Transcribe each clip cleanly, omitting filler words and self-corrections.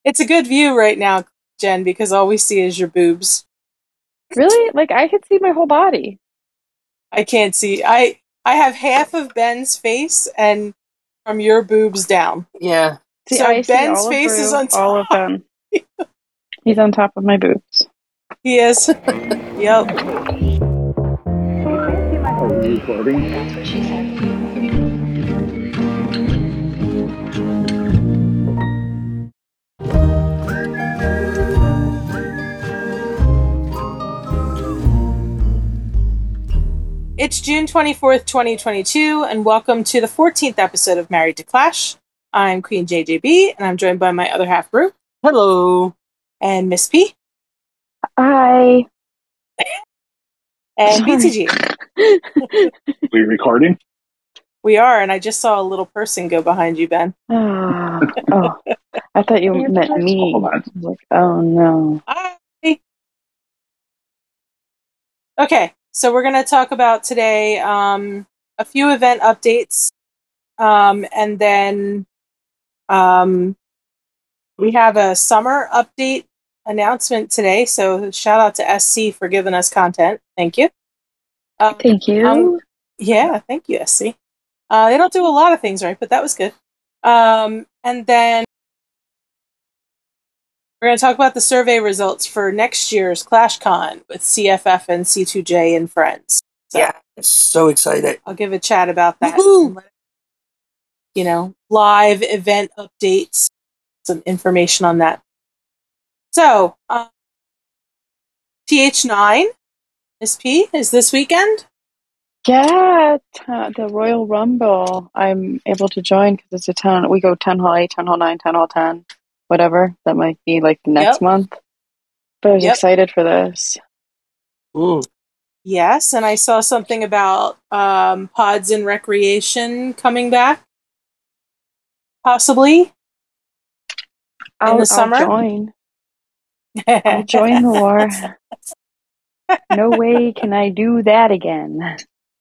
It's a good view right now, Jen, because all we see is your boobs. Really? Like I could see my whole body. I can't see. I have half of Ben's face and from your boobs down. Yeah. See, So I see Ben's all of face is Brew, on all of top. Ben. He's on top of my boobs. He is. Yep. Are we recording? It's June 24th, 2022, and welcome to the 14th episode of Married to Clash. I'm Queen JJB, and I'm joined by my other half Brew Hello. and Miss P Hi. and Sorry. BTG. We recording? We are, and I just saw a little person go behind you, Ben. Oh, I thought you meant me. Hold I on. was like, oh no. Hi. Okay, so we're going to talk about today a few event updates, and then we have a summer update announcement today. So shout out to SC for giving us content. Thank you. Thank you. Yeah, thank you, SC. They don't do a lot of things right, but that was good. And then we're going to talk about the survey results for next year's ClashCon with CFF and C2J and friends. So Yeah, so excited. I'll give a chat about that. Woohoo! Live event updates, some information on that. So, TH9, Miss P, is this weekend? Yeah, the Royal Rumble. I'm able to join because it's a 10. We go 10 hall 8, 10 hall 9, 10 hall 10, whatever. That might be like the next Yep. month. But I was Yep. excited for this. Yes, and I saw something about pods and recreation coming back, possibly in the summer. I'll join. I'll join the war. No way can I do that again.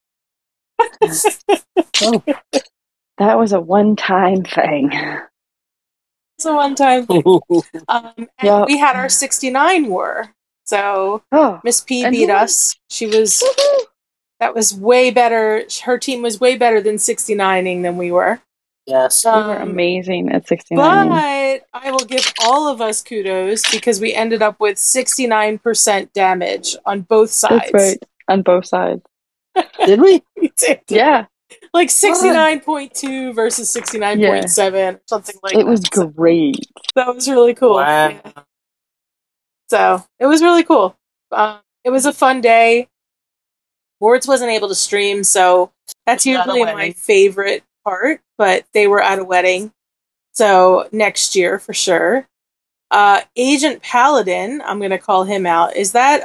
Oh. That That was a one-time thing. It's a one-time thing. And Yep. we had our 69 war. So Oh, Miss P and beat who us. woohoo! That was way better. Her team was way better than 69ing than we were. Yes. We were amazing at 69. But I will give all of us kudos because we ended up with 69% damage on both sides. That's right. On both sides. Did we? We did. Yeah. Like 69.2 versus 69.7, something like that. It was great. That was really cool. Wow. Yeah. So it was really cool. It was a fun day. Wards wasn't able to stream, so that's Was at a usually my wedding. favorite part, but they were at a wedding. So next year for sure. Agent Paladin, I'm gonna call him out. Is that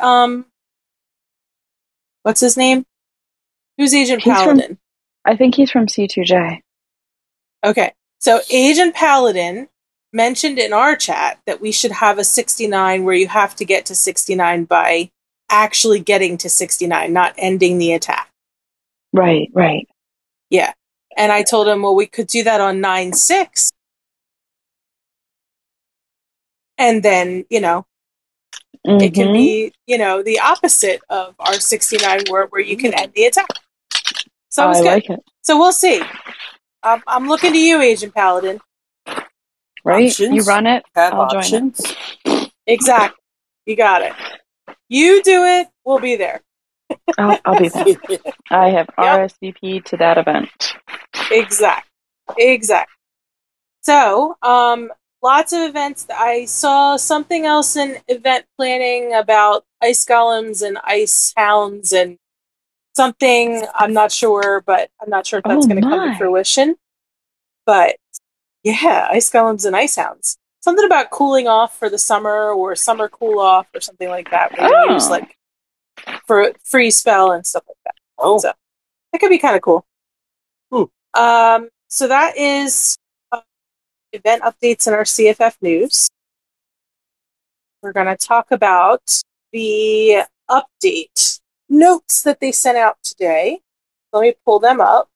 what's his name? Who's Agent Paladin? I think he's from C2J. Okay. So Agent Paladin mentioned in our chat that we should have a 69 where you have to get to 69 by actually getting to 69, not ending the attack. Right. Yeah. And I told him, well, we could do that on 9-6. And then, it can be, the opposite of our 69 where you can end the attack. So it was I good. like it. So we'll see. I'm looking to you, Agent Paladin. Right? Options? You run it, Have I'll join options? it. Exactly. You got it. You do it, we'll be there. I'll be there. I have RSVP to that event. Exactly. So, lots of events. I saw something else in event planning about ice golems and ice hounds and something. I'm not sure, but I'm not sure if that's going to come to fruition. But yeah, ice golems and ice hounds. Something about cooling off for the summer or summer cool off or something like that. Where you use like for free spell and stuff like that. Oh. So that could be kind of cool. So that is event updates in our CFF news. We're going to talk about the update notes that they sent out today. Let me pull them up.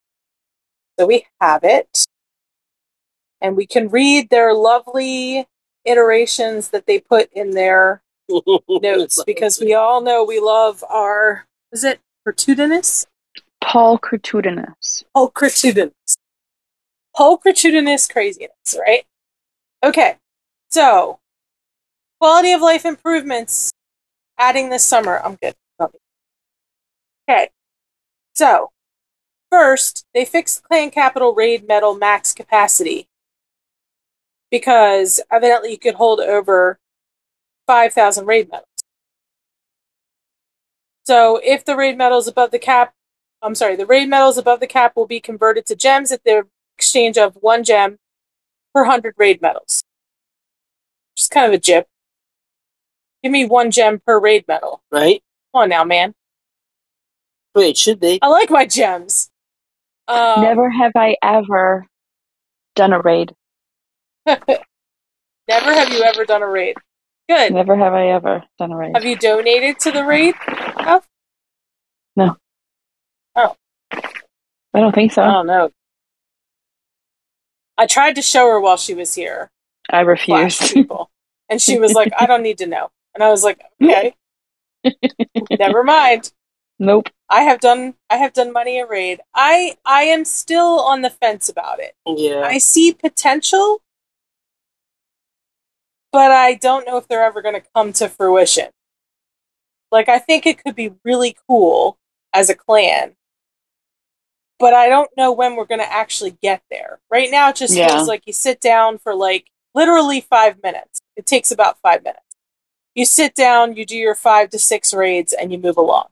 So we have it. And we can read their lovely iterations that they put in their notes, because we all know we love our, is it Pertudinous? Paul Cretudinus. Paul Cretudinous. Paul Cretudinous craziness, right? Okay, so quality of life improvements adding this summer. I'm good. Okay, so first, they fixed the Clan Capital Raid Medal max capacity because evidently you could hold over 5,000 raid medals. So if the raid medals above the cap, the raid medals above the cap will be converted to gems at the exchange of 1 gem per 100 raid medals. Just kind of a jip. Give me 1 gem per raid medal. Right? Come on now, man. Wait, should they? I like my gems. Never have I ever done a raid. Never have you ever done a raid. Good. Never have I ever done a raid. Have you donated to the raid? No. Oh. I don't think so. I don't know. I tried to show her while she was here. I refuse. People. And she was like, I don't need to know. And I was like, okay. Never mind. Nope. I have done money a raid. I am still on the fence about it. Yeah. I see potential, but I don't know if they're ever going to come to fruition. Like, I think it could be really cool as a clan, but I don't know when we're going to actually get there. Right now, it just feels like you sit down for like literally 5 minutes. It takes about 5 minutes. You sit down, you do your 5 to 6 raids, and you move along.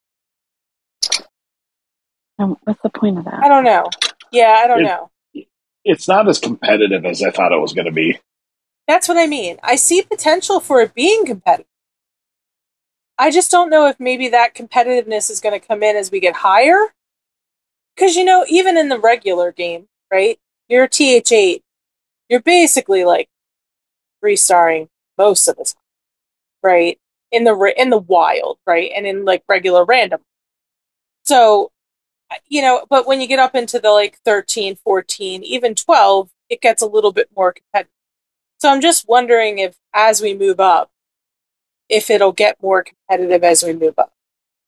What's the point of that? I don't know. Yeah, I don't know. It's not as competitive as I thought it was going to be. That's what I mean. I see potential for it being competitive. I just don't know if maybe that competitiveness is going to come in as we get higher. Because, even in the regular game, right? You're TH8. You're basically like 3-starring most of the time, right? In the wild, right? And in like regular random. So, but when you get up into the like 13, 14, even 12, it gets a little bit more competitive. So I'm just wondering if as we move up, if it'll get more competitive as we move up.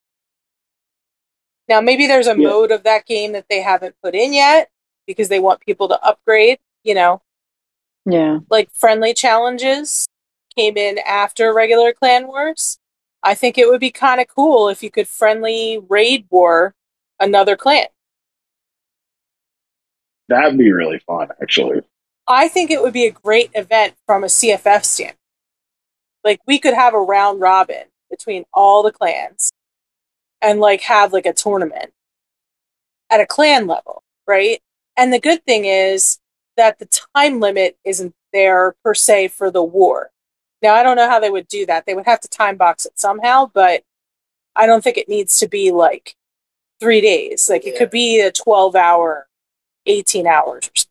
Now, maybe there's a mode of that game that they haven't put in yet because they want people to upgrade, Yeah. Like friendly challenges came in after regular Clan Wars. I think it would be kind of cool if you could friendly raid war another clan. That'd be really fun, actually. I think it would be a great event from a CFF standpoint. Like, we could have a round robin between all the clans and like have like a tournament at a clan level, right? And the good thing is that the time limit isn't there per se for the war. Now, I don't know how they would do that. They would have to time box it somehow, but I don't think it needs to be like 3 days. Like, it could be a 12-hour, 18 hours or something.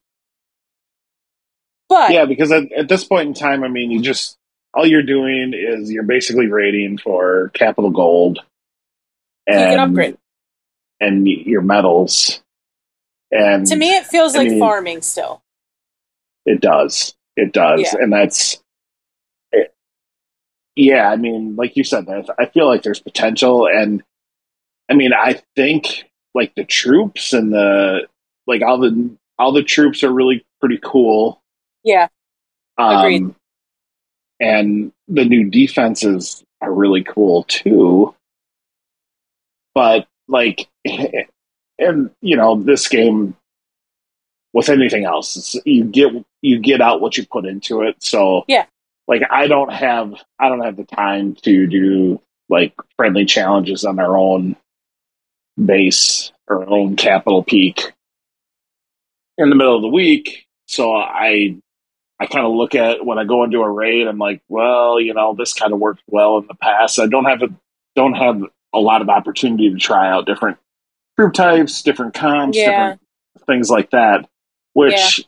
But yeah, because at this point in time, I mean, all you're doing is you're basically raiding for capital gold you can upgrade. And your medals. And to me, it feels like farming still. It does. It does. Yeah. And that's it. Yeah, I mean, like you said, I feel like there's potential. And I mean, I think like the troops and all the troops are really pretty cool. Yeah. Agreed. And the new defenses are really cool too. But like, and this game with anything else, you get out what you put into it. So yeah, like I don't have the time to do like friendly challenges on our own base or our own capital peak in the middle of the week. So I kind of look at when I go into a raid, I'm like, well, this kind of worked well in the past. I don't have a lot of opportunity to try out different group types, different comps, different things like that, which,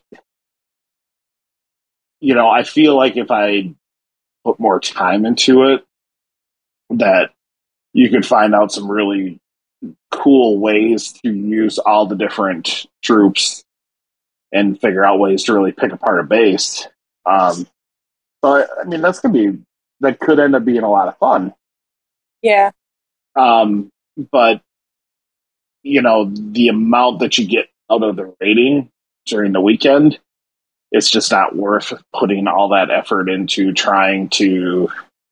I feel like if I put more time into it, that you could find out some really cool ways to use all the different troops and figure out ways to really pick apart a base. So I mean, that could end up being a lot of fun. Yeah. But the amount that you get out of the rating during the weekend, it's just not worth putting all that effort into trying to,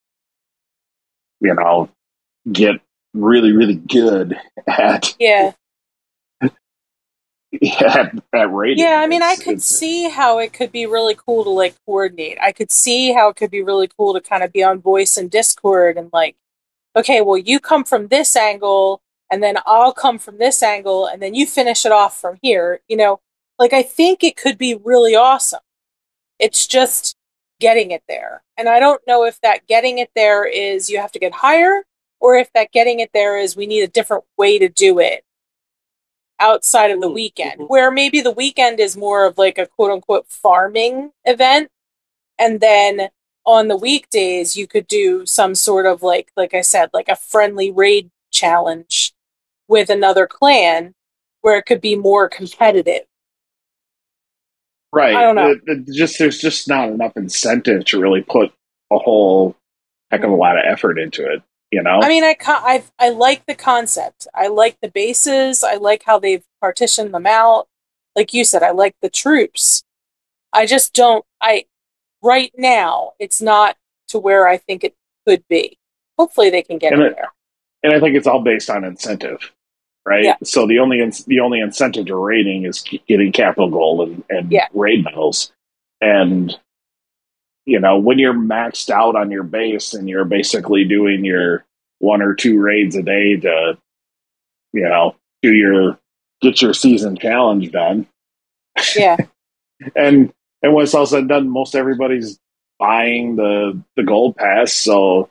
get really, really good at Yeah. at rating. Yeah, I mean, I could see how it could be really cool to like coordinate. I could see how it could be really cool to kind of be on voice and Discord and like, okay, well, you come from this angle, and then I'll come from this angle, and then you finish it off from here. Like I think it could be really awesome. It's just getting it there. And I don't know if that getting it there is you have to get higher, or if that getting it there is we need a different way to do it outside of the weekend, where maybe the weekend is more of like a quote unquote farming event. And then on the weekdays, you could do some sort of like I said, like a friendly raid challenge with another clan where it could be more competitive. Right. I don't know. There's just not enough incentive to really put a whole heck of a lot of effort into it. I mean, I like the concept. I like the bases. I like how they've partitioned them out. Like you said, I like the troops. I just don't. Right now, it's not to where I think it could be. Hopefully, they can get it there. And I think it's all based on incentive, right? Yeah. So the only incentive to raiding is getting capital gold and raid medals. And when you're maxed out on your base and you're basically doing your 1 or 2 raids a day to, get your season challenge done. Yeah. and when it's all said and done, most everybody's buying the gold pass. So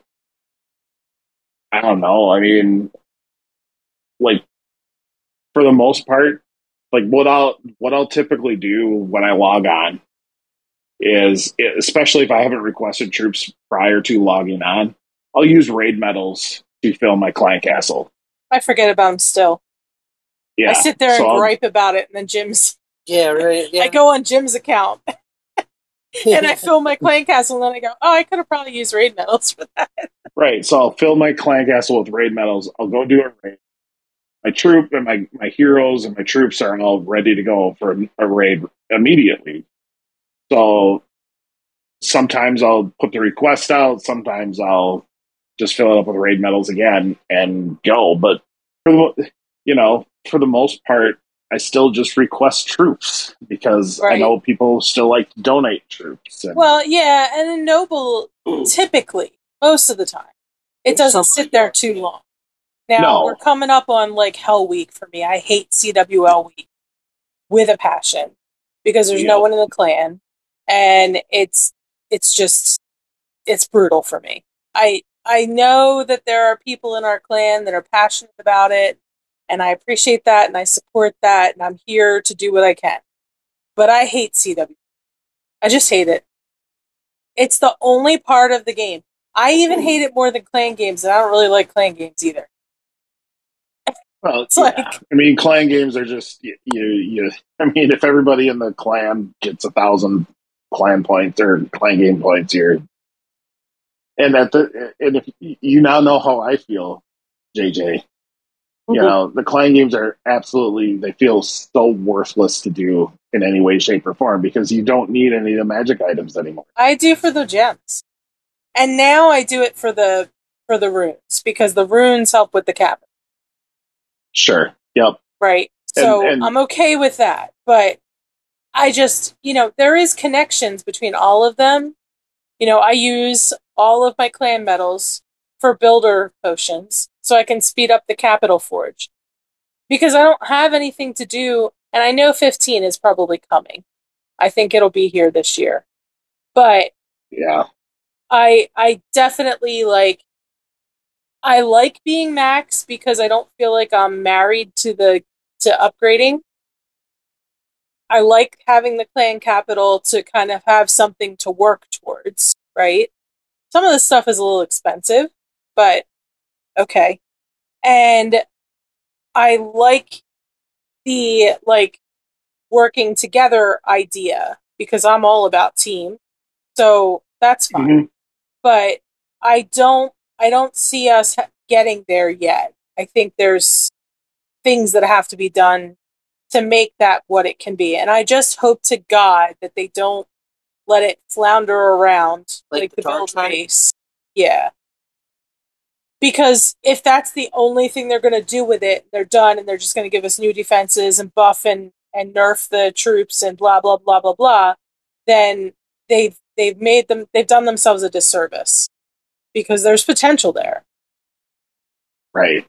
I don't know. I mean, like for the most part, like what I'll typically do when I log on is, especially if I haven't requested troops prior to logging on, I'll use raid medals to fill my client castle. I forget about them still. Yeah, I sit there and gripe about it, and then Jim's. Yeah, right. Yeah. I go on Jim's account and I fill my clan castle, and then I go, "Oh, I could have probably used raid medals for that." Right. So I'll fill my clan castle with raid medals. I'll go do a raid. My troop and my heroes and my troops are all ready to go for a raid immediately. So sometimes I'll put the request out. Sometimes I'll just fill it up with raid medals again and go. But for the most part, I still just request troops because I know people still like to donate troops. Well, yeah, and in Noble, typically, most of the time, it doesn't sit there too long. Now, we're coming up on like Hell Week for me. I hate CWL Week with a passion because there's no one in the clan, and it's brutal for me. I know that there are people in our clan that are passionate about it, and I appreciate that, and I support that, and I'm here to do what I can. But I hate CW. I just hate it. It's the only part of the game. I even hate it more than clan games, and I don't really like clan games either. Well, I mean, clan games are just you. I mean, if everybody in the clan gets 1,000 clan points or clan game points, and if you now know how I feel, JJ. The clan games are they feel so worthless to do in any way, shape, or form because you don't need any of the magic items anymore. I do for the gems, and now I do it for the runes because the runes help with the capital. Sure. Yep. Right. So I'm okay with that, but I just there is connections between all of them. I use all of my clan medals for builder potions so I can speed up the capital forge because I don't have anything to do, and I know 15 is probably coming. I think it'll be here this year, but yeah, I definitely I like being max because I don't feel like I'm married to upgrading. I like having the clan capital to kind of have something to work towards, right? Some of the stuff is a little expensive, but okay. And I like the working together idea because I'm all about team. So That's fine. Mhm. But I don't see us getting there yet. I think there's things that have to be done to make that what it can be. And I just hope to God that they don't let it flounder around like the build base. Yeah. Because if that's the only thing they're going to do with it, they're done and they're just going to give us new defenses and buff and nerf the troops and blah, blah, blah, blah, blah, then they've done themselves a disservice because there's potential there. Right.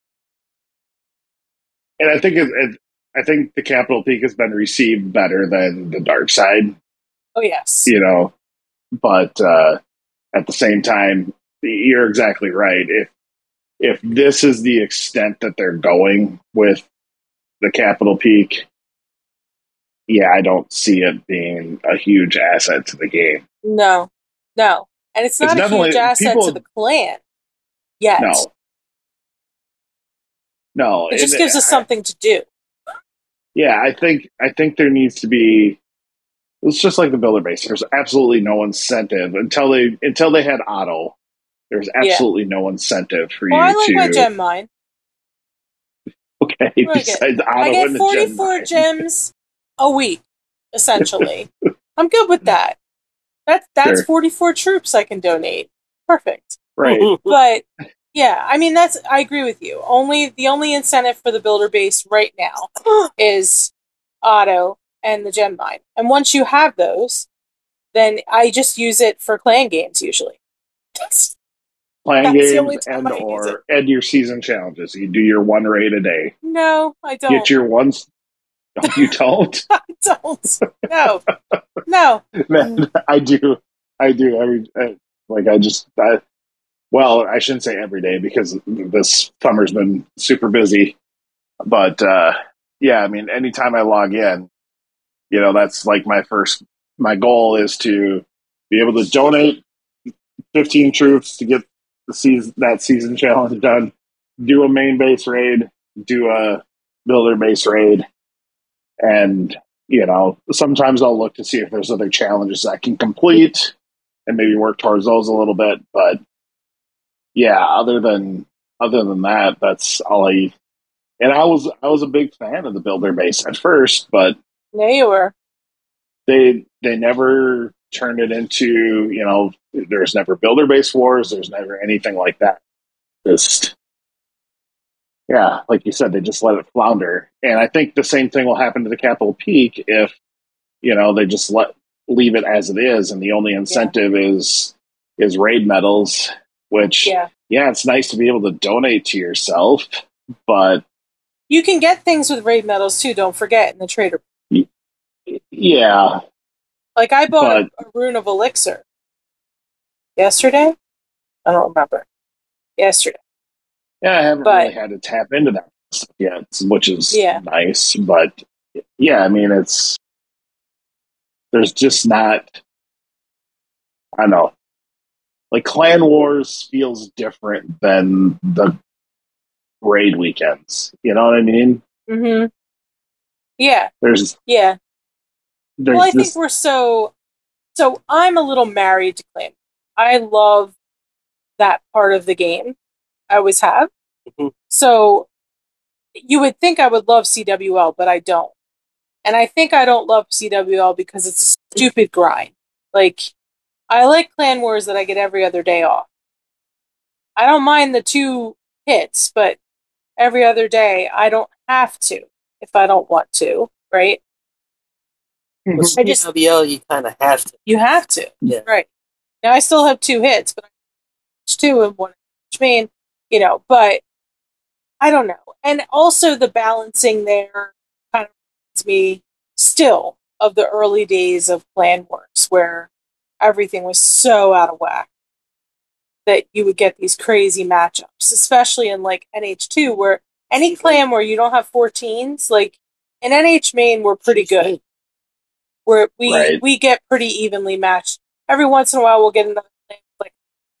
And I think I think the Capital Peak has been received better than the Dark Side. Oh, yes. You know, but at the same time, you're exactly right. If this is the extent that they're going with the Capital Peak, yeah, I don't see it being a huge asset to the game. No. And it's not a huge asset to the clan yet. No. It just gives us something to do. Yeah, I think there needs to be. It's just like the builder base. There's absolutely no incentive until they had auto. There's absolutely no incentive for you I like to. my gem mine. Okay, besides auto, I get and 44 gems a week, essentially. I'm good with that. That's Sure. 44 troops I can donate. Perfect. Right. But yeah, I mean I agree with you. The only incentive for the builder base right now is auto and the gem mine. And once you have those, then I just use it for clan games usually. Playing games and your season challenges. You do your 1 raid a day. No, I don't. Get your ones. No, you don't? I don't. No. Man, I do. I shouldn't say every day because this summer's been super busy. But yeah, I mean, anytime I log in, that's like my goal is to be able to donate 15 troops to get that season challenge done, do a main base raid, do a builder base raid, and sometimes I'll look to see if there's other challenges I can complete and maybe work towards those a little bit. But yeah, other than that, that's all I. And I was a big fan of the builder base at first, but yeah, you were. They never turned it into, there's never builder base wars. There's never anything like that. Just, yeah, like you said, they just let it flounder. And I think the same thing will happen to the Capital Peak if, they just leave it as it is. And the only incentive is raid medals, which, yeah, it's nice to be able to donate to yourself, but you can get things with raid medals too. Don't forget in the trader. Yeah. Like I bought a rune of elixir yesterday. I don't remember. Yesterday. Yeah, I haven't really had to tap into that stuff yet, which is nice. But yeah, I mean, there's just not. I don't know. Like Clan Wars feels different than the raid weekends. You know what I mean? Mm-hmm. Yeah. There's I think we're so I'm a little married to Clan. I love that part of the game. I always have. Mm-hmm. So you would think I would love CWL, but I don't. And I think I don't love CWL because it's a stupid grind. Like, I like Clan Wars that I get every other day off. I don't mind the 2 hits, but every other day I don't have to if I don't want to, right? With CWL, you kind of have to. You have to, right? Now I still have 2 hits, but I 2 and 1 main, but I don't know. And also the balancing there kind of reminds me still of the early days of Clan Wars where everything was so out of whack that you would get these crazy matchups, especially in like NH2 where any clan where you don't have 14s, like in NH main, we're pretty good. Where we get pretty evenly matched. Every once in a while we'll get another clan like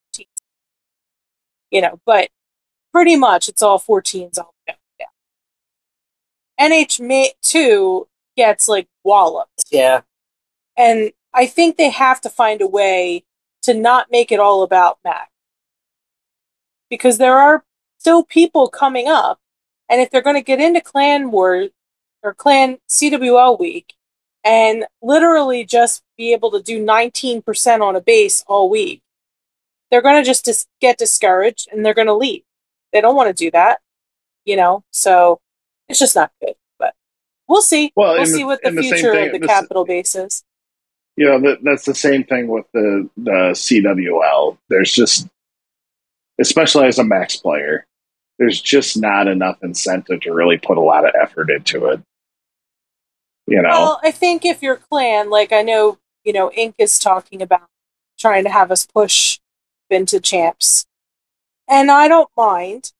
14s, but pretty much it's all 14s all the way down. NH2 gets like walloped. Yeah. And I think they have to find a way to not make it all about Mac. Because there are still people coming up, and if they're going to get into Clan War or Clan CWL week and literally just be able to do 19% on a base all week, they're going to just get discouraged and they're going to leave. They don't want to do that, so it's just not good. But we'll see. Well, we'll see what the future of the capital base is. That's the same thing with the CWL. There's just, especially as a max player, there's just not enough incentive to really put a lot of effort into it. Well, I think if your clan, like I know, Inc. is talking about trying to have us push into champs. And I don't mind.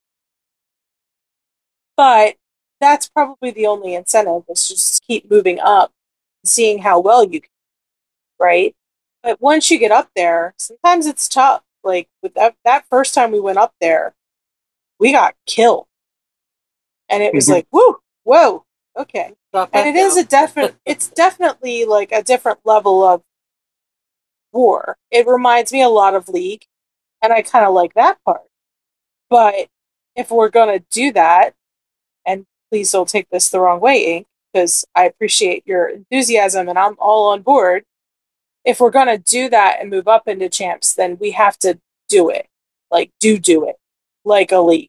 But that's probably the only incentive, is just keep moving up, seeing how well you can, right? But once you get up there, sometimes it's tough. Like with that first time we went up there, we got killed. And it was like, whoa, okay. And it is it's definitely like a different level of war. It reminds me a lot of League, and I kind of like that part. But if we're going to do that, and please don't take this the wrong way, Inc., because I appreciate your enthusiasm and I'm all on board. If we're going to do that and move up into champs, then we have to do it. Like, do it. Like a League.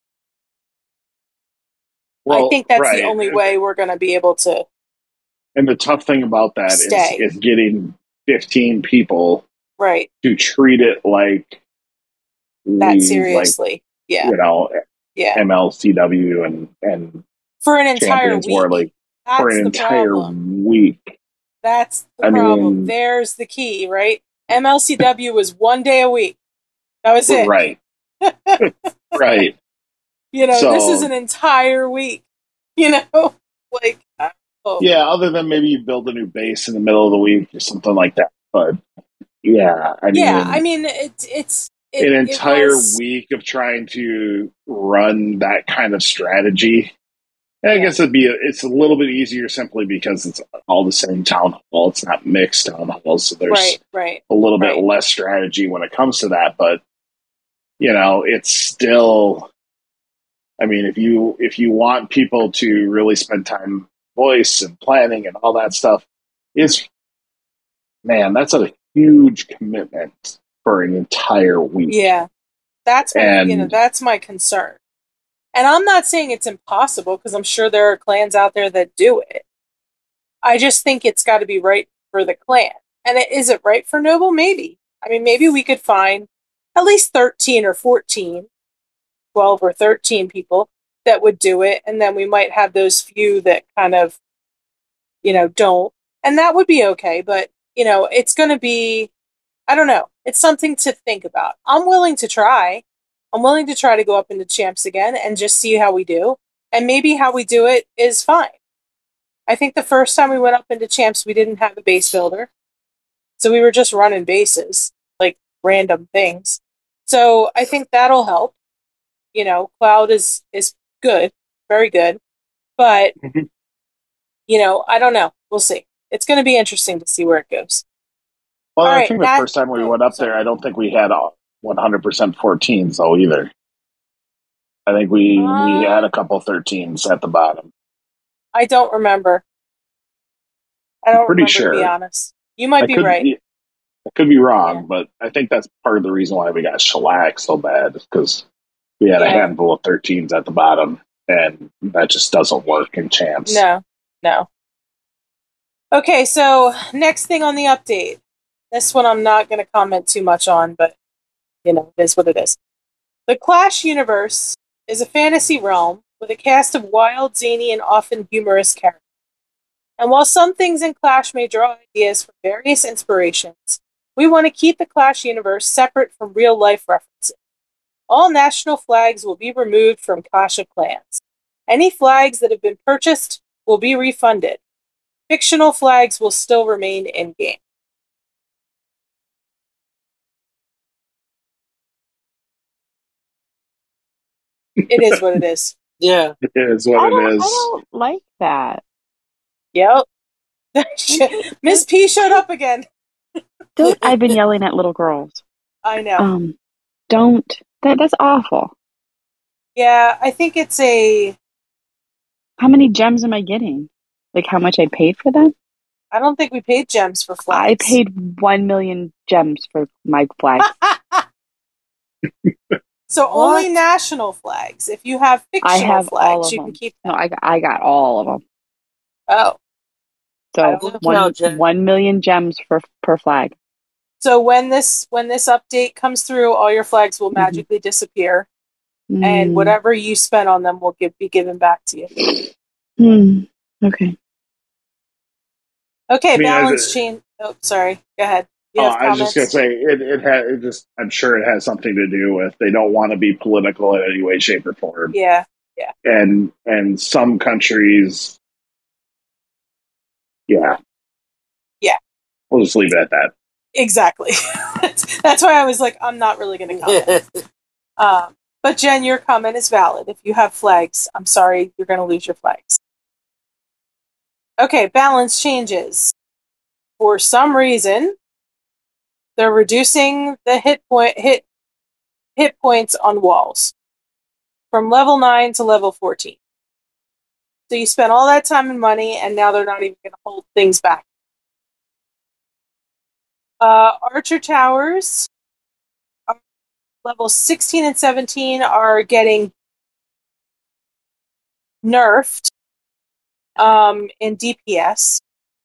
Well, I think that's the only way we're going to be able to. And the tough thing about that is getting 15 people to treat it like that seriously. MLCW and for an entire week. For an entire week. That's the problem. There's the key, right? MLCW was 1 day a week. That was it. Right. Right. This is an entire week. Like, other than maybe you build a new base in the middle of the week or something like that. But it's an entire week of trying to run that kind of strategy. I guess it's a little bit easier simply because it's all the same town hall. It's not mixed town halls, so there's a little bit less strategy when it comes to that. But it's still. I mean, if you want people to really spend time voice and planning and all that stuff, that's a huge commitment for an entire week. Yeah, that's my concern. And I'm not saying it's impossible, because I'm sure there are clans out there that do it. I just think it's got to be right for the clan. And is it right for Noble? Maybe. I mean, maybe we could find at least 13 or 14, 12 or 13 people that would do it. And then we might have those few that kind of, don't. And that would be okay. But, it's going to be, I don't know. It's something to think about. I'm willing to try. I'm willing to try to go up into champs again and just see how we do. And maybe how we do it is fine. I think the first time we went up into champs, we didn't have a base builder. So we were just running bases, like random things. So I think that'll help. Cloud is good, very good. But, I don't know. We'll see. It's going to be interesting to see where it goes. Well, I think the first time we went up there, I don't think we had 100% 14s though either. I think we had a couple 13s at the bottom. I don't remember. To be honest. You might be right. I could be wrong, but I think that's part of the reason why we got shellacked so bad, is because we had a handful of 13s at the bottom, and that just doesn't work in champs. No. Okay, so next thing on the update. This one I'm not going to comment too much on, but it is what it is. The Clash universe is a fantasy realm with a cast of wild, zany, and often humorous characters. And while some things in Clash may draw ideas from various inspirations, we want to keep the Clash universe separate from real-life references. All national flags will be removed from Clash of Clans. Any flags that have been purchased will be refunded. Fictional flags will still remain in-game. It is what it is. Yeah. It is what it is. I don't like that. Yep. Miss P showed up again. Don't. I've been yelling at little girls. I know. Don't. That's awful. Yeah, I think it's a. How many gems am I getting? Like how much I paid for them? I don't think we paid gems for I flags. paid 1,000,000 gems for my flag. So What? only national flags. If you have I fictional have all flags, of you them. can keep them. No, I got all of them. Oh, I So don't know. 1,000,000 gems per flag. so when this update comes through, all your flags will Mhm. magically disappear, and Mm. whatever you spent on them will be given back to you. Okay. Okay, I mean, balance change. Oh, sorry. Go ahead. You have I was just gonna comments? say it just I'm sure it has something to do with they don't want to be political in any way, shape, or form. Yeah. And some countries, yeah, Yeah. we'll just leave it at that. Exactly. That's why I was like, I'm not really going to comment. But Jen, your comment is valid. If you have flags, I'm sorry, you're going to lose your flags. Okay, balance changes. For some reason, they're reducing the hit points on walls from level 9 to level 14. So you spent all that time and money, and now they're not even going to hold things back. Archer towers, levels 16 and 17 are getting nerfed in DPS.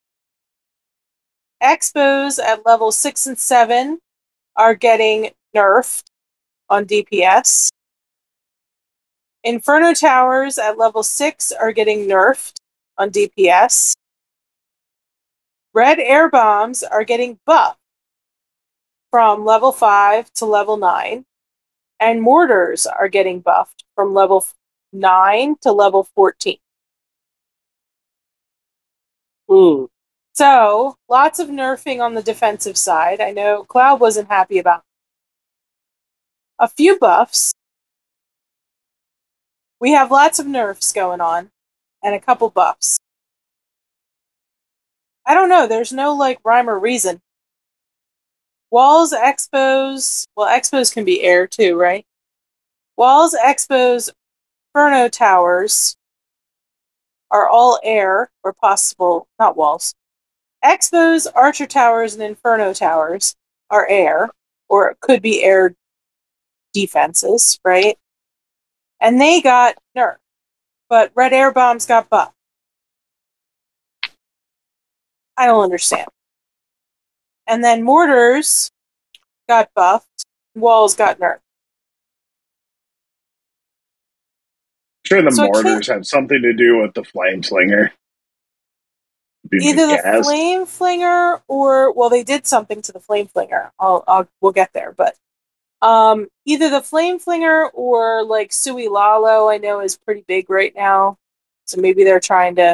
Expos at level 6 and 7 are getting nerfed on DPS. Inferno towers at level 6 are getting nerfed on DPS. Red air bombs are getting buffed from level 5 to level 9. And mortars are getting buffed from level 9 to level 14. So, lots of nerfing on the defensive side. I know Cloud wasn't happy about a few buffs. We have lots of nerfs going on and a couple buffs. I don't know, there's no like rhyme or reason. Walls, expos, well, expos can be air too, right? Walls, expos, Inferno towers are all air, or possible, not walls. Expos, Archer towers, and Inferno towers are air, or it could be air defenses, right? And they got nerfed, but red air bombs got buffed. I don't understand. And then mortars got buffed, walls got nerfed. I'm sure the So mortars have something to do with the flame slinger. either the gassed. flame flinger or, well, they did something to the flame flinger. We'll get there, but either the flame flinger or like Sui Lalo, I know is pretty big right now. So maybe they're trying to.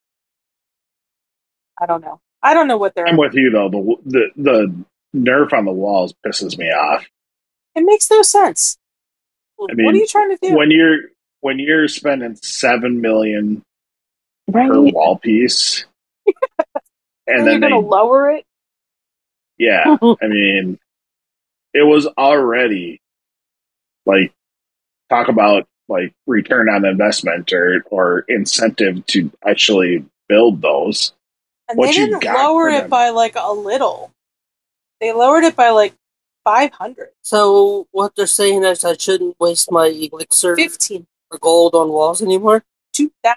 I don't know. I don't know what they're. I'm with you though. The nerf on the walls pisses me off. It makes no sense. I What mean, are you trying to do? when you're spending 7 million Right. per wall piece, and then you're going to lower it? yeah, I mean, it was already like talk about like return on investment or incentive to actually build those. And What they you didn't got lower for it them. by like a little. They lowered it by like 500. So what they're saying is I shouldn't waste my elixir 15. or gold on walls anymore? 2,000.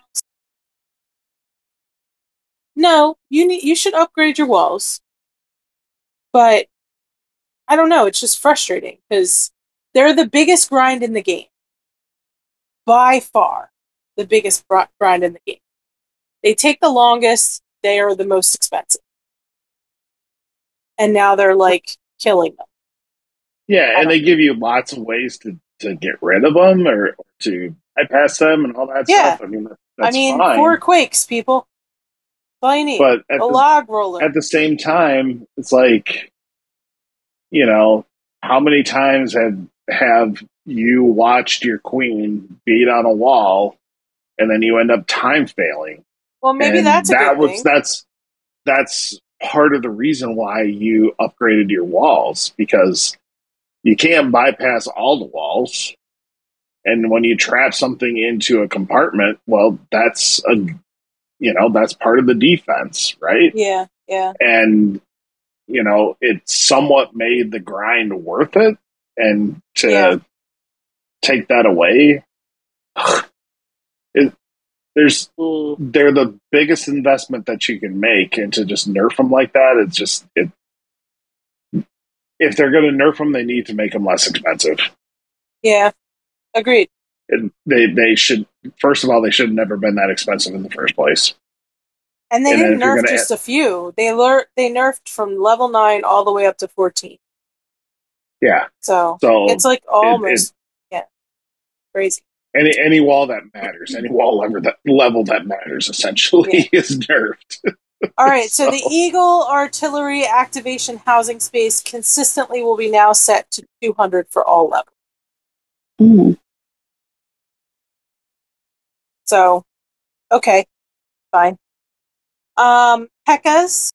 No, you should upgrade your walls. But I don't know, it's just frustrating because they're the biggest grind in the game. By far, the biggest grind in the game. They take the longest, they are the most expensive. And now they're like killing them. Yeah, and they give you lots of ways to get rid of them or to bypass them and all that Yeah. stuff. I mean, that's fine. 4 quakes, people. That's all you need. But a log roller. at the same time, it's like, you know, how many times have you watched your queen beat on a wall and then you end up time failing? Well, maybe And that's a good thing. that's part of the reason why you upgraded your walls, because you can't bypass all the walls. And when you trap something into a compartment, well, that's part of the defense, right? Yeah, yeah. And it somewhat made the grind worth it. And to take that away, they're the biggest investment that you can make, and to just nerf them like that, it's just if they're going to nerf them, they need to make them less expensive. Yeah, agreed. And they should, first of all, they should have never been that expensive in the first place. And they didn't nerf just a few. They nerfed from level 9 all the way up to 14. Yeah. So it's like almost crazy. Any wall that matters, any wall level that matters, essentially, is nerfed. All right, so the Eagle Artillery Activation Housing Space consistently will be now set to 200 for all levels. Mm. So, okay, fine. Pekkas.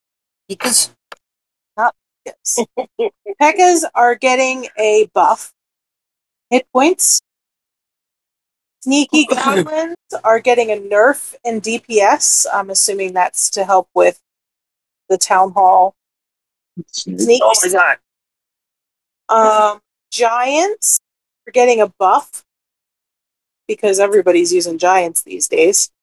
Not Pekkas. Pekkas are getting a buff. Hit points. Sneaky goblins are getting a nerf in DPS. I'm assuming that's to help with the town hall sneaks. Oh my god. Giants are getting a buff because everybody's using giants these days.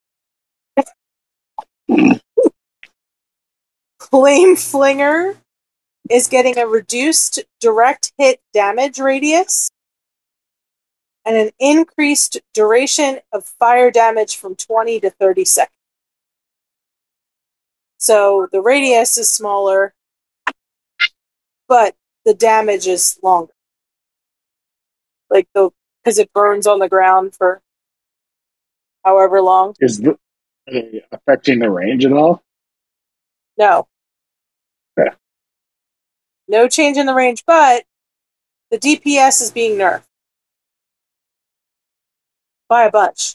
Flame Flinger is getting a reduced direct hit damage radius and an increased duration of fire damage from 20 to 30 seconds. So the radius is smaller, but the damage is longer. Because it burns on the ground for however long. Is it affecting the range at all? No. Okay. No change in the range, but the DPS is being nerfed by a bunch.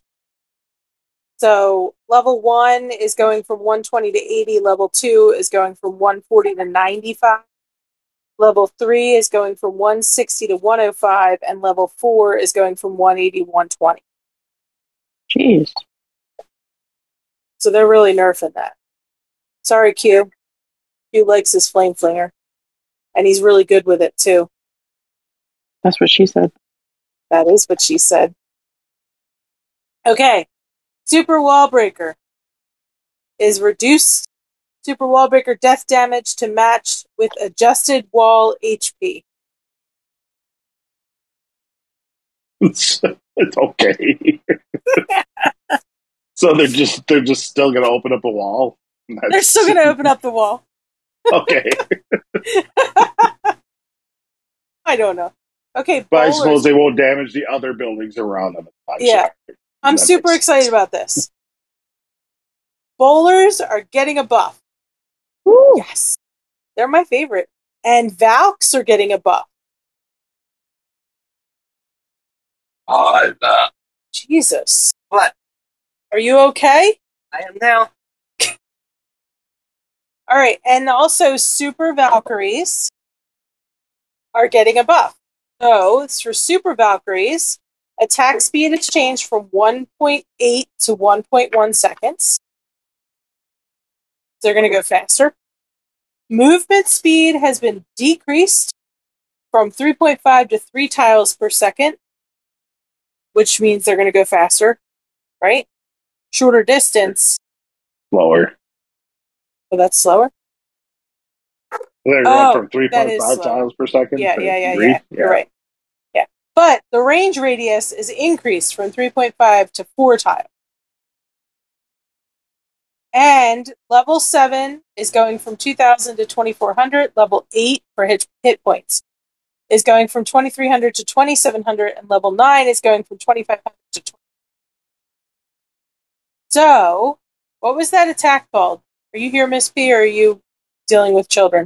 So level 1 is going from 120 to 80, level 2 is going from 140 to 95, level 3 is going from 160 to 105, and level 4 is going from 180 to 120. Jeez. So they're really nerfing that. Sorry, Q. Q likes his Flame Flinger. And he's really good with it, too. That's what she said. That is what she said. Okay. Super Wallbreaker is reduced Super Wallbreaker death damage to match with adjusted wall HP. It's okay. So they're just still going to open up a wall. They're still going to open up the wall. Okay. I don't know. Okay, but I suppose they won't damage the other buildings around them. Yeah. I'm super excited about this. Bowlers are getting a buff. Woo. Yes. They're my favorite. And Valks are getting a buff. Jesus. What? Are you okay? I am now. All right, and also Super Valkyries are getting a buff. So, it's for Super Valkyries, attack speed is changed from 1.8 to 1.1 seconds. They're going to go faster. Movement speed has been decreased from 3.5 to 3 tiles per second, which means they're going to go faster, right? Shorter distance. Slower. Oh, that's slower? They're going from 3.5 tiles per second. Yeah. You're right. Yeah. But the range radius is increased from 3.5 to 4 tiles. And level 7 is going from 2,000 to 2,400. Level 8 for hit points is going from 2,300 to 2,700. And level 9 is going from 2,500 to 20. So, what was that attack called? Are you here, Miss P, or are you dealing with children?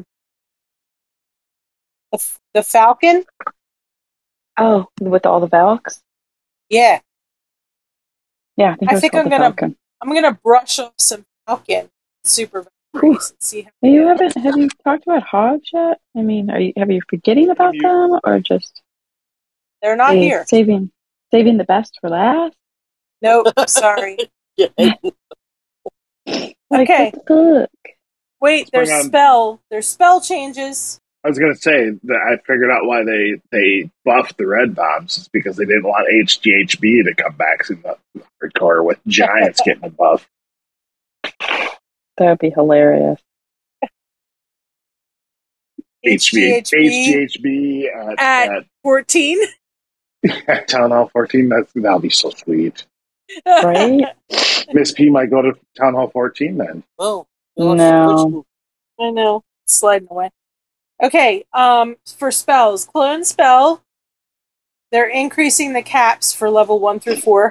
The Falcon? Oh, with all the Valks? Yeah. Yeah, I think I'm gonna brush off some Falcon Super race and see how Have you talked about hogs yet? I mean, have you forgetting about them or just they're not here. Saving the best for last? Nope, sorry. Yeah. Okay. Look. Wait, there's spell changes. I was gonna say that I figured out why they buffed the red bombs is because they didn't want HGHB to come back in the hardcore with giants getting a buff. That would be hilarious. HGHB at 14 at Town Hall 14. That'll be so sweet. Right? Miss P might go to Town Hall 14 then. Oh no, I know, it's sliding away. Okay, for spells, clone spell. They're increasing the caps for level 1 through 4.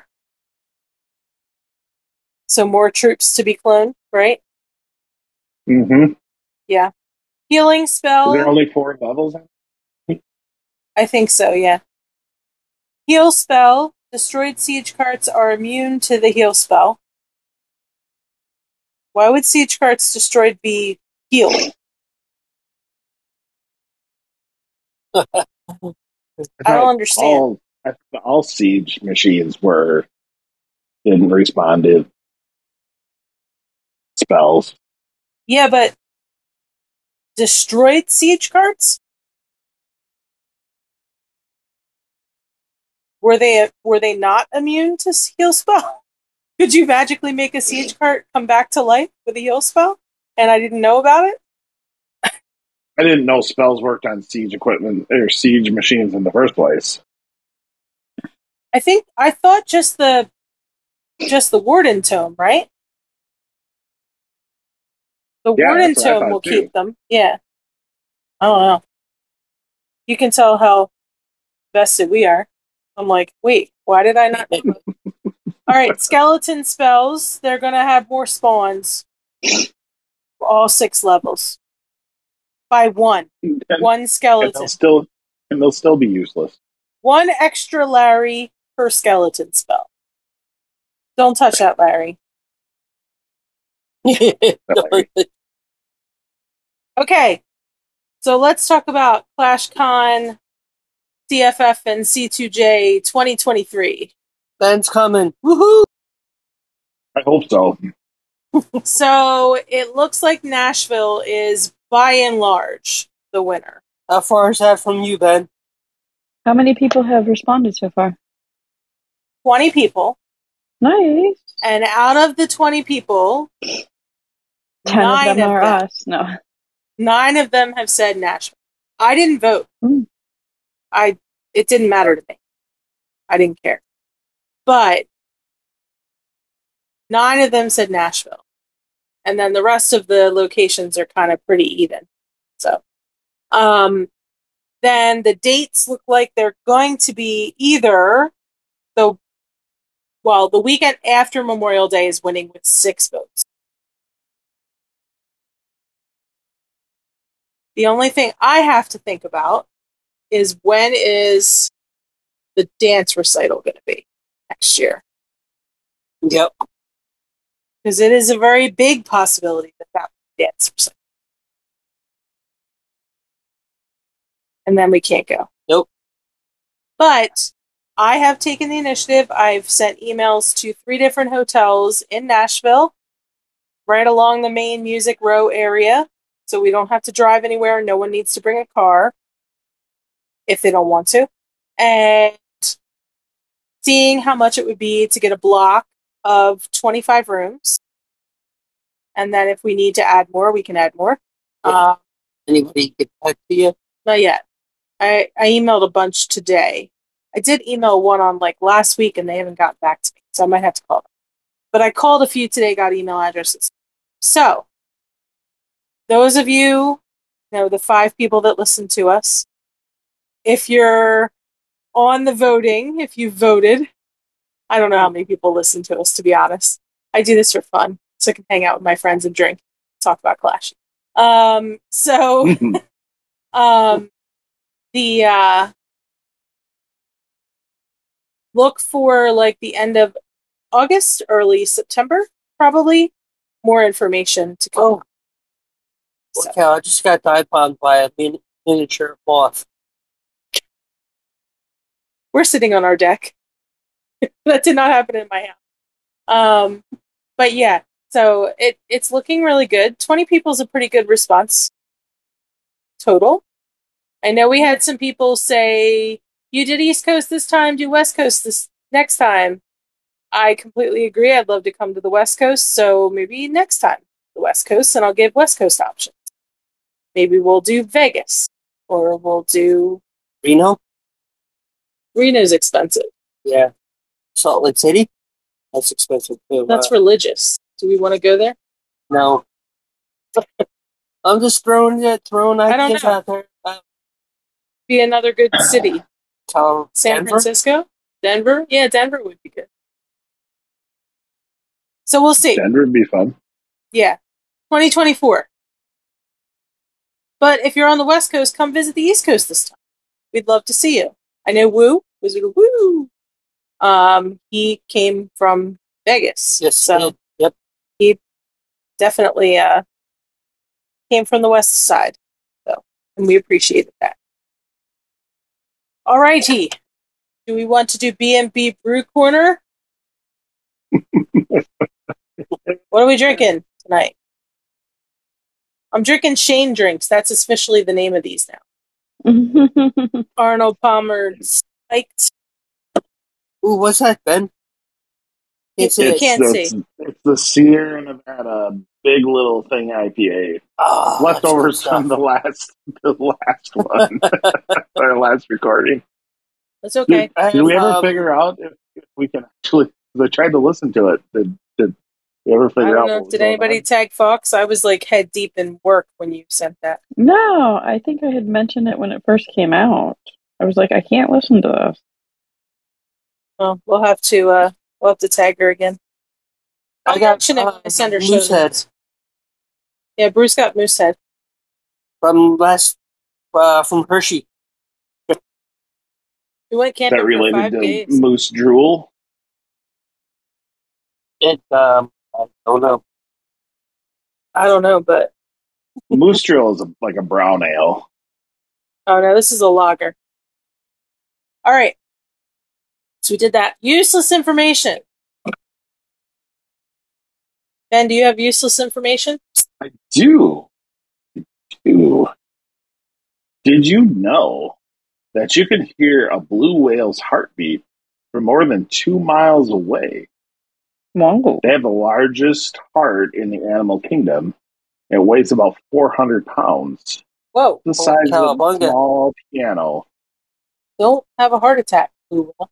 So more troops to be cloned, right? Mm-hmm. Yeah. Healing spell. Is there only 4 levels? I think so, yeah. Heal spell. Destroyed siege carts are immune to the heal spell. Why would siege carts destroyed be healed? I don't understand. All siege machines didn't respond to spells. Yeah, but destroyed siege carts? Were they not immune to heal spell? Could you magically make a siege cart come back to life with a heal spell? And I didn't know about it? I didn't know spells worked on siege equipment or siege machines in the first place. I thought just the Warden Tome, right? The Warden Tome will keep them. Yeah. I don't know. You can tell how vested we are. I'm like, wait, why did I not know? All right, skeleton spells. They're going to have more spawns. All 6 levels. By 1. One skeleton. And they'll still be useless. 1 extra Larry per skeleton spell. Don't touch that, Larry. Okay, so let's talk about ClashCon, CFF, and C2J 2023. Ben's coming. Woohoo! I hope so. So it looks like Nashville is, by and large, the winner. How far is that from you, Ben? How many people have responded so far? 20 people. Nice. And out of the 20 people, 10 of them are us. No. 9 of them have said Nashville. I didn't vote. It didn't matter to me. I didn't care. But 9 of them said Nashville. And then the rest of the locations are kind of pretty even. So, then the dates look like they're going to be either the weekend after Memorial Day is winning with 6 votes. The only thing I have to think about is when is the dance recital going to be next year? Yep. Because it is a very big possibility that dance recital. And then we can't go. Nope. But I have taken the initiative. I've sent emails to 3 different hotels in Nashville, right along the main Music Row area. So we don't have to drive anywhere. No one needs to bring a car if they don't want to. And seeing how much it would be to get a block of 25 rooms. And then if we need to add more, we can add more. Anybody get back to you? Not yet. I emailed a bunch today. I did email one on last week and they haven't gotten back to me. So I might have to call them. But I called a few today, got email addresses. So those of you, the 5 people that listen to us, if you're on the voting, if you voted, I don't know how many people listen to us, to be honest. I do this for fun, so I can hang out with my friends and drink, talk about Clash. Look for the end of August, early September, probably. More information to come. So. Okay, I just got dive bombed by a miniature moth. We're sitting on our deck. That did not happen in my house. But yeah, so it's looking really good. 20 people is a pretty good response total. I know we had some people say, you did East Coast this time, do West Coast this next time. I completely agree. I'd love to come to the West Coast, so maybe next time the West Coast, and I'll give West Coast options. Maybe we'll do Vegas, or we'll do Reno? Reno's expensive. Yeah. Salt Lake City? That's expensive too. That's religious. Do we want to go there? No. I'm just throwing ideas know. out there. Be another good city. San Denver? Francisco? Denver? Yeah, Denver would be good. So we'll see. Denver would be fun. Yeah. 2024. But if you're on the West Coast, come visit the East Coast this time. We'd love to see you. I know Woo, Wizard of Woo. He came from Vegas. Yes, so yep. He definitely came from the West Side. So, and we appreciated that. All righty. Do we want to do B&B Brew Corner? What are we drinking tonight? I'm drinking Shane Drinks. That's officially the name of these now. Arnold Palmer Spiked. Ooh, what's that, Ben? It's the Sierra Nevada Big Little Thing IPA. Oh, leftovers from the last one, our last recording. That's okay. Did we ever figure out if we can actually? I tried to listen to it. Did we ever figure out? I don't know. Did anybody tag Fox? I was like head deep in work when you sent that. No, I think I had mentioned it when it first came out. I was like, I can't listen to this. Well, we'll have to tag her again. I got mention it when I send her Moosehead. Yeah, Bruce got Moosehead from Hershey. We went camping that related for 5 to days. Moose Drool. I don't know. I don't know, but Moose Drool is like a brown ale. Oh no, this is a lager. All right. So we did that. Useless information. Ben, do you have useless information? I do. Did you know that you can hear a blue whale's heartbeat from more than 2 miles away? Wow. They have the largest heart in the animal kingdom. It weighs about 400 pounds. Whoa. The size of a small piano. Don't have a heart attack, blue whale.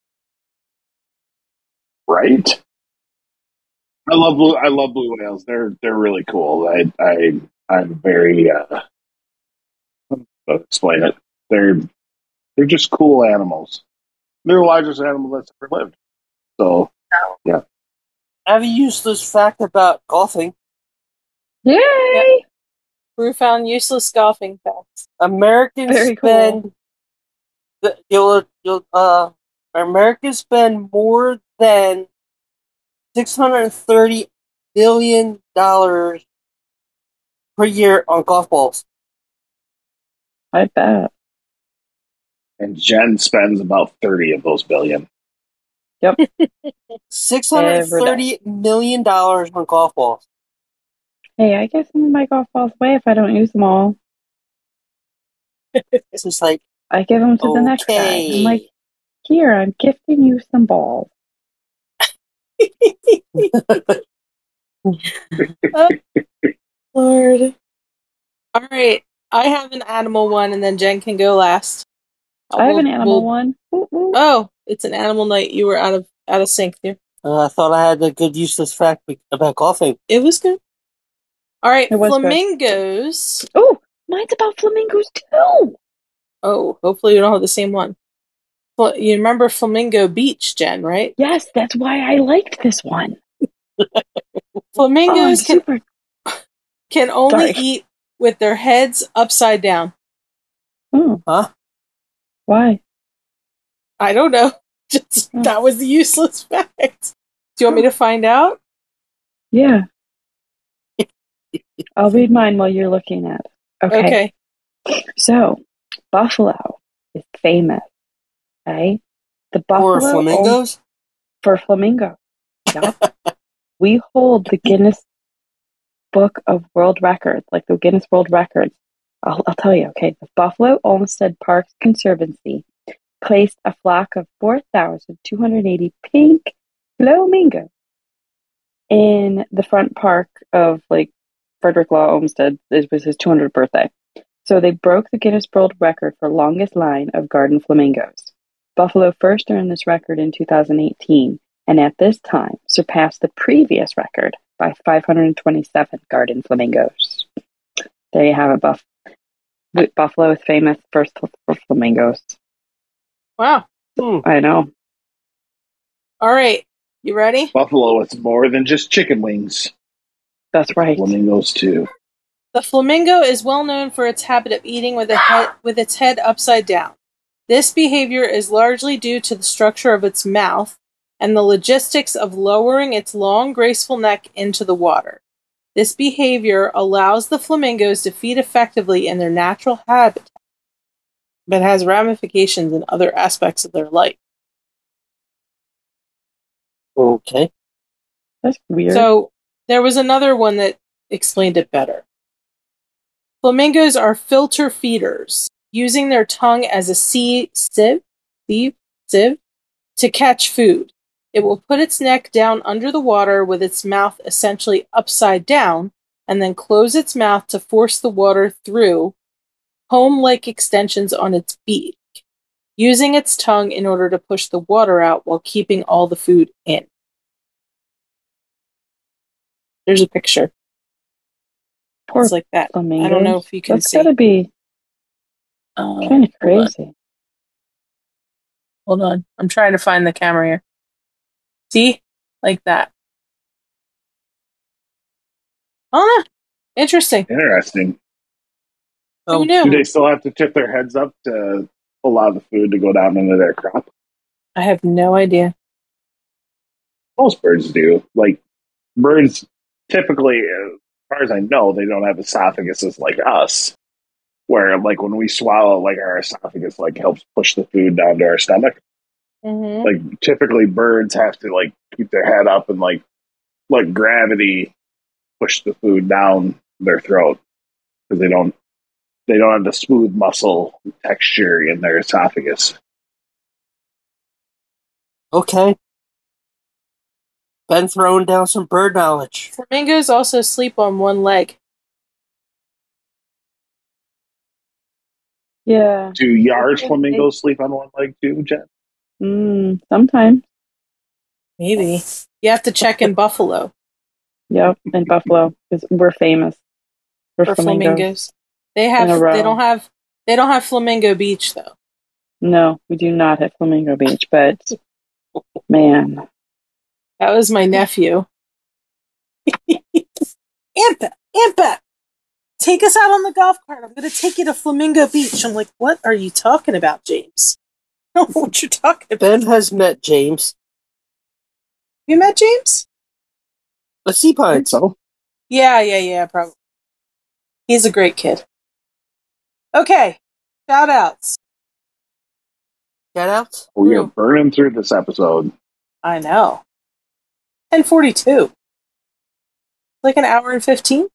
Right? I love blue whales. They're really cool. I'm very explain it. They're just cool animals. They're the largest animal that's ever lived. So yeah. I have a useless fact about golfing. Yay! Yep. Brew found useless golfing facts. Americans spend more than $630 billion per year on golf balls. I bet. And Jen spends about 30 of those billion. Yep. $630 million on golf balls. Hey, I give some of my golf balls away if I don't use them all. It's just like, I give them to the next guy. I'm like, here, I'm gifting you some balls. Oh, Lord. All right. I have an animal one, and then Jen can go last. I have an animal one. Ooh, ooh. Oh, it's an animal night. You were out of sync there. I thought I had a good useless fact about golfing. It was good. All right, It was flamingos. Oh, mine's about flamingos too. Oh, hopefully you don't have the same one. Well, you remember Flamingo Beach, Jen, right? Yes, that's why I liked this one. Flamingos can only eat with their heads upside down. Oh. Huh? Why? I don't know. Just that was the useless fact. Do you want me to find out? Yeah. I'll read mine while you're looking at. Okay. So, buffalo is famous. Okay. The Or buffalo flamingos? for flamingo. Yep. We hold the Guinness Book of World Records, like the Guinness World Records. I'll tell you, okay. The Buffalo Olmsted Parks Conservancy placed a flock of 4,280 pink flamingos in the front park of like Frederick Law Olmsted. It was his 200th birthday. So they broke the Guinness World Record for longest line of garden flamingos. Buffalo first earned this record in 2018, and at this time surpassed the previous record by 527 garden flamingos. There you have it, Buffalo is famous for flamingos. Wow. I know. All right. You ready? Buffalo, it's more than just chicken wings. That's right. Flamingos, too. The flamingo is well known for its habit of eating with its head upside down. This behavior is largely due to the structure of its mouth and the logistics of lowering its long, graceful neck into the water. This behavior allows the flamingos to feed effectively in their natural habitat, but has ramifications in other aspects of their life. Okay. That's weird. So, there was another one that explained it better. Flamingos are filter feeders, using their tongue as a sieve to catch food. It will put its neck down under the water with its mouth essentially upside down, and then close its mouth to force the water through comb-like extensions on its beak, using its tongue in order to push the water out while keeping all the food in. There's a picture. Poor It's like that. flamingos. I don't know if you can That's see. gotta be kind of crazy. Hold on. I'm trying to find the camera here. See? Like that. Oh, interesting. Interesting. Who Do knew? they still have to tip their heads up to allow the food to go down into their crop? I have no idea. Most birds do. Like, birds typically, as far as I know, they don't have esophaguses like us, where, like, when we swallow, like, our esophagus, like, helps push the food down to our stomach. Mm-hmm. Like, typically birds have to, like, keep their head up and, like, let gravity push the food down their throat because they don't have the smooth muscle texture in their esophagus. Okay. Been throwing down some bird knowledge. Flamingos also sleep on one leg. Yeah. Do yard flamingos sleep on one leg too, Jen? Sometimes. Maybe. You have to check in Buffalo Yep, in Buffalo, because we're famous for flamingos. They don't have Flamingo Beach though. No, we do not have Flamingo Beach, but man. That was my nephew. Ampa, take us out on the golf cart. I'm going to take you to Flamingo Beach. I'm like, what are you talking about, James? I don't know what you're talking about. Ben has met James. You met James? Let's see, I think so. Yeah, probably. He's a great kid. Okay, shout outs. Shout outs? We are burning through this episode. I know. 10:42. Like an hour and 15?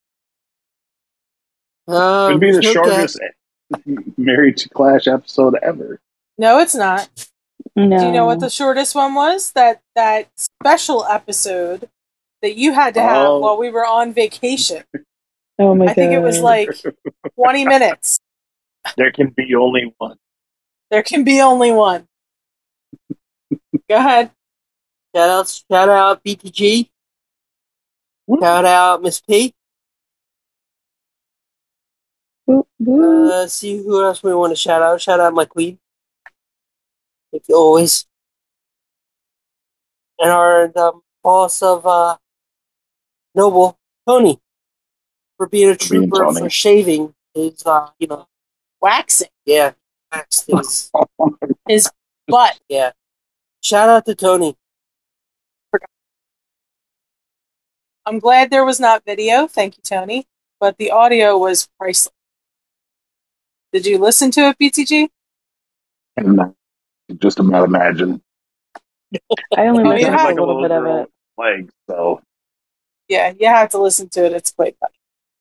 It'd be the shortest Married to Clash episode ever. No, it's not. No. Do you know what the shortest one was? That special episode that you had to have while we were on vacation. Oh my God. I think it was like 20 minutes. There can be only one. There can be only one. Go ahead. Shout out BTG. Shout out Miss P. Let's see who else we want to shout out. Shout out my queen. Like always. And our boss of Noble, Tony, for being a trooper for shaving his, waxing. Yeah, waxed his butt. Yeah. Shout out to Tony. I'm glad there was not video. Thank you, Tony. But the audio was priceless. Did you listen to it, BTG? And just about imagine. I only Oh, listened you to have- a little bit of it. Legs, so Yeah, you have to listen to it. It's quite funny.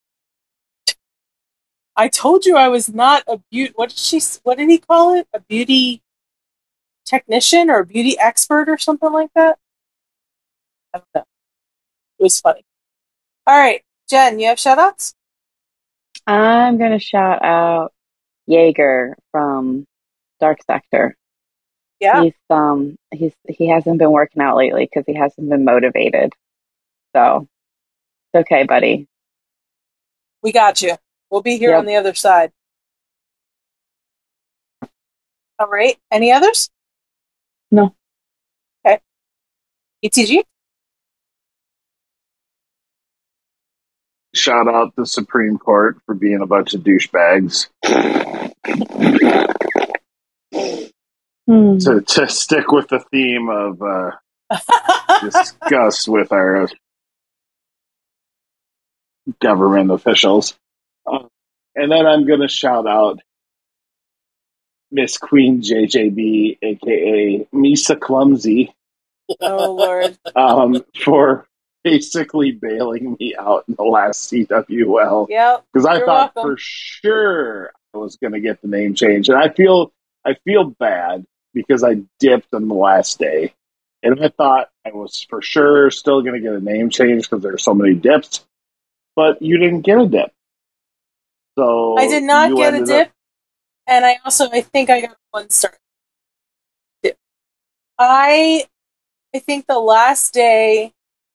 I told you I was not a beauty. What did he call it? A beauty technician or a beauty expert or something like that? I don't know. It was funny. All right, Jen, you have shoutouts? I'm gonna shout out Jaeger from Dark Sector. Yeah. He hasn't been working out lately because he hasn't been motivated. So it's okay, buddy. We got you. We'll be here Yep. on the other side. All right. Any others? No. Okay. ETG? shout out the Supreme Court for being a bunch of douchebags. To stick with the theme of disgust with our government officials. And then I'm going to shout out Miss Queen JJB, aka Misa Clumsy, Oh, Lord. for basically bailing me out in the last CWL. Yep. Because I thought welcome. for sure I was going to get the name change. And I feel bad because I dipped on the last day. And I thought I was for sure still going to get a name change because there are so many dips. But you didn't get a dip. So I did not get a dip. And I think I got 1 star. I think the last day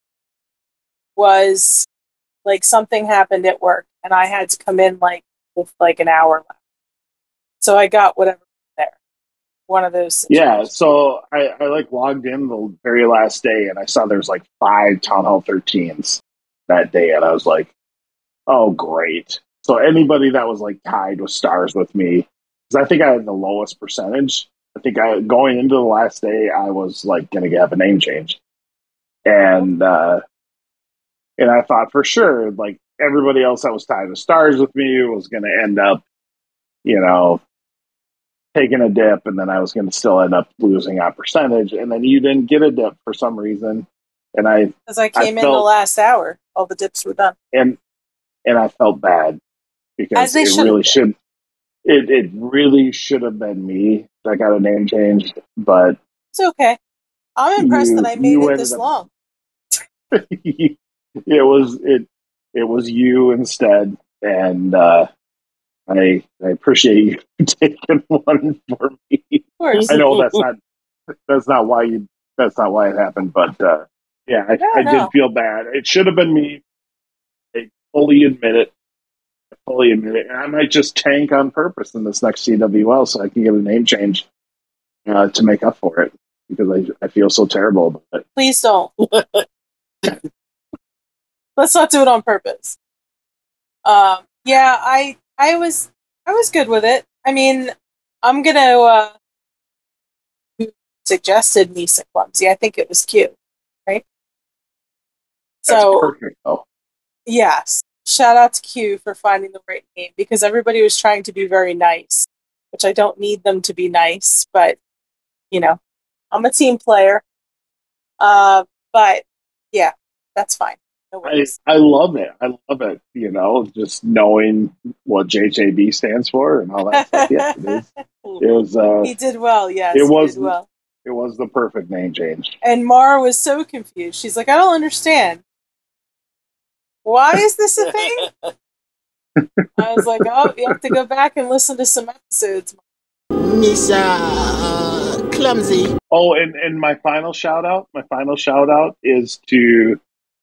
was like something happened at work and I had to come in with an hour left. So I got whatever there. One of those situations. Yeah, so I logged in the very last day and I saw there's 5 Town Hall 13s that day and I was like, oh great. So anybody that was tied with stars with me, because I think I had the lowest percentage. I think going into the last day I was going to have a name change. And I thought for sure everybody else that was tied with stars with me was going to end up, taking a dip, and then I was going to still end up losing on percentage, and then you didn't get a dip for some reason, and because I came in the last hour, all the dips were done, and I felt bad because it really should have been me that got a name change, but it's okay. I'm impressed that I made it this long. it was you instead, and I appreciate you taking one for me. Of course. I know that's not why it happened, but I did feel bad. It should have been me. I fully admit it. And I might just tank on purpose in this next CWL so I can get a name change to make up for it because I feel so terrible about it. Please don't. Let's not do it on purpose. I was good with it. I mean, I'm gonna who suggested Misa Clumsy. I think it was Q, right? That's perfect, though. Yes. Shout out to Q for finding the right name because everybody was trying to be very nice, which I don't need them to be nice, but I'm a team player. But yeah, that's fine. No worries. I love it. Just knowing what JJB stands for and all that stuff. Yeah, it was. He did well. Yes, it was. He did well. It was the perfect name change. And Mara was so confused. She's like, I don't understand. Why is this a thing? I was like, oh, you have to go back and listen to some episodes. Misa Clumsy. Oh, and my final shout out is to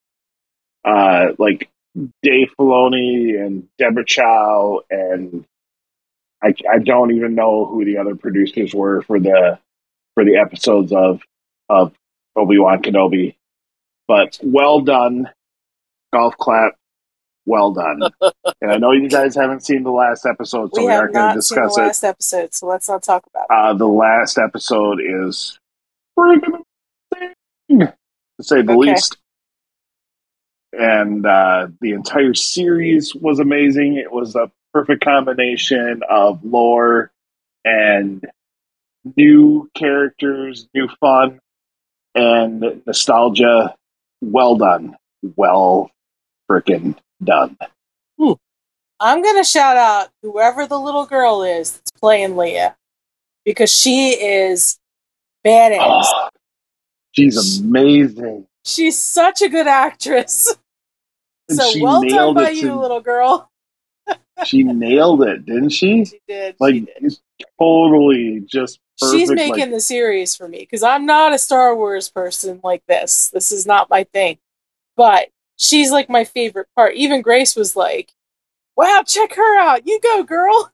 Dave Filoni and Deborah Chow, and I don't even know who the other producers were for the episodes of Obi-Wan Kenobi, but well done, golf clap, well done. And I know you guys haven't seen the last episode, so we aren't going to discuss it. Last episode, so let's not talk about it. The last episode is freaking amazing, to say the least. And the entire series was amazing. It was a perfect combination of lore and new characters, new fun, and nostalgia. Well done. Well freaking done. I'm going to shout out whoever the little girl is that's playing Leia, because she is badass. Oh, she's amazing. She's such a good actress. And So she well done nailed by it you, little girl. She nailed it, didn't she? She did. Like, she did. it's totally just perfect. She's making the series for me, because I'm not a Star Wars person like this. This is not my thing. But she's like my favorite part. Even Grace was like, wow, check her out. You go, girl.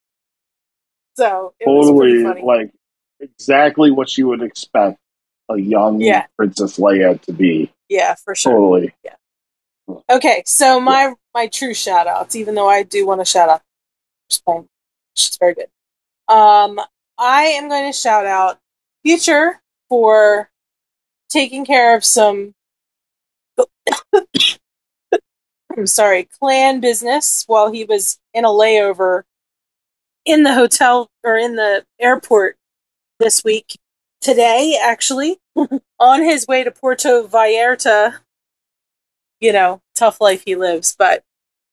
So it was pretty funny. Like exactly what you would expect a young Princess Leia to be. Yeah, for sure. Totally. Yeah. Okay, so my true shout outs, even though I do want to shout out, she's very good. I am going to shout out Future for taking care of some clan business while he was in a layover in the hotel or in the airport this week. Today, actually, on his way to Puerto Vallarta. You know, tough life he lives, but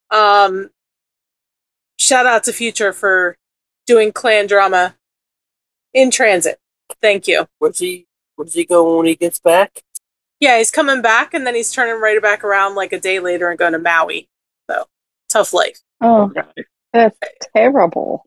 shout out to Future for doing clan drama in transit. Thank you. Where's he going when he gets back? Yeah, he's coming back, and then he's turning right back around like a day later and going to Maui. So, tough life. Oh, that's terrible.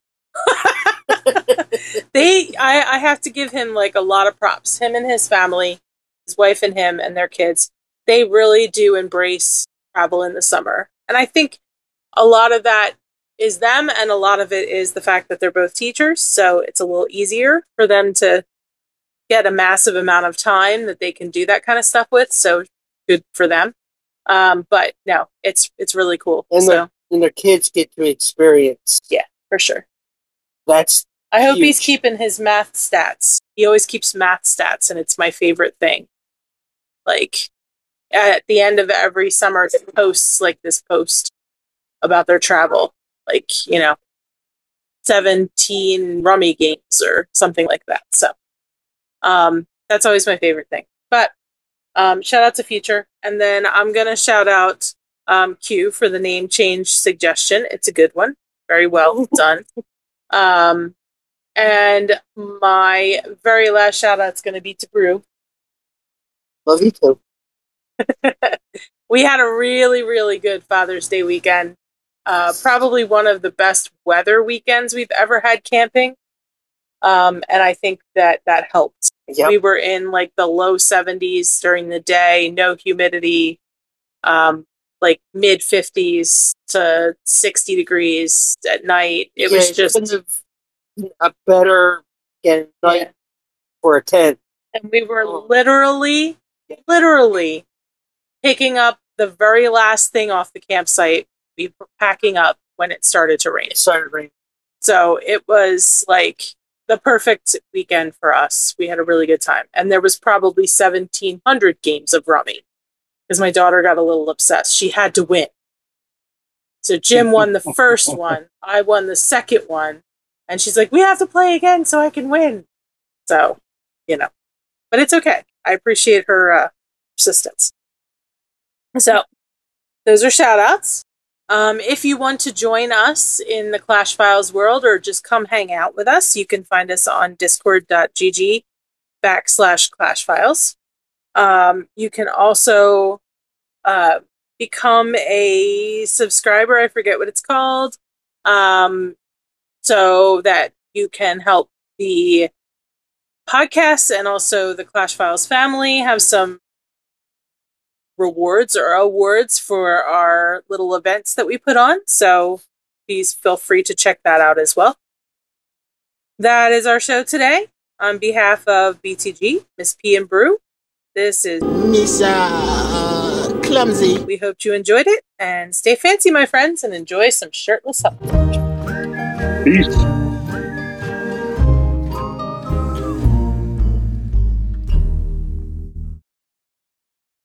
I have to give him like a lot of props. Him and his family, his wife and him and their kids, they really do embrace travel in the summer. And I think a lot of that is them, and a lot of it is the fact that they're both teachers, so it's a little easier for them to get a massive amount of time that they can do that kind of stuff with, so good for them. But no, it's really cool. And their kids get to experience. Yeah, for sure. I hope he's keeping his math stats. He always keeps math stats, and it's my favorite thing. Like, at the end of every summer, he posts like this post about their travel. Like, 17 rummy games or something like that. So, that's always my favorite thing. But, shout out to Future. And then I'm going to shout out Q for the name change suggestion. It's a good one. Very well done. And my very last shout out is going to be to Brew. Love you too. We had a really, really good Father's Day weekend. Probably one of the best weather weekends we've ever had camping. And I think that helped. Yep. We were in like the low 70s during the day, no humidity, like mid 50s to 60 degrees at night. It was just a better night for a tent. And we were literally picking up the very last thing off the campsite. We were packing up when it started to rain. So it was like the perfect weekend for us. We had a really good time. And there was probably 1,700 games of rummy because my daughter got a little obsessed. She had to win. So Jim won the first one. I won the second one. And she's like, we have to play again so I can win. So, but it's okay. I appreciate her persistence. So, those are shout outs. If you want to join us in the Clash Files world or just come hang out with us, you can find us on discord.gg/Clash Files. You can also become a subscriber. I forget what it's called. So that you can help the podcast and also the Clash Files family have some rewards or awards for our little events that we put on. So please feel free to check that out as well. That is our show today. On behalf of BTG, Miss P and Brew, this is Miss Clumsy. We hope you enjoyed it, and stay fancy, my friends, and enjoy some shirtless help. Peace.